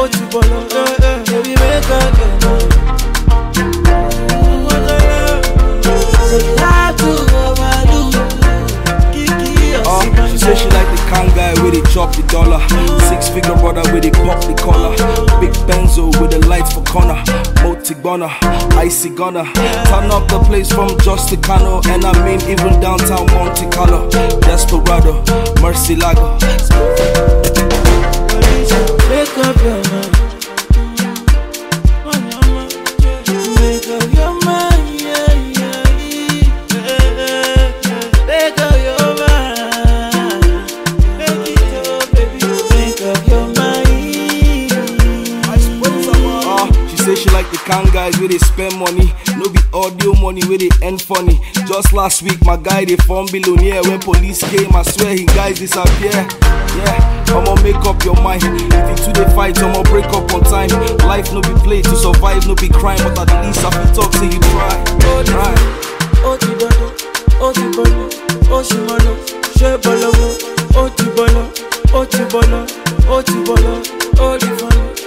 oh tu bolo, baby make up your mind. Say you have to overdo. She say she like the kind guy where they chop the dollar. 6-figure brother where they pop the collar. Big Benzo with the lights for corner. Motigona, icy gunner. Turn up the place from Justicano, and I mean even downtown Monte Carlo. Desperado, Murcielago. Make up your mind. Make up your mind, yeah, yeah, yeah. Make up your mind. Make it up, baby. Make up your mind. She say she like the kind guys where they spend money. No be audio money where they end funny. Just last week my guy they formed billionaire. When police came I swear he guys disappear. Yeah, I'ma make up your mind. If you two they fight, I'ma break up on time. Life no be play, to survive no be crime. But at least I feel talk say you try. Try. Oh ti bolo, oh ti bolo, oh ti bolo, she bolo, oh ti bolo, oh ti bolo, oh ti bolo, oh ti bolo.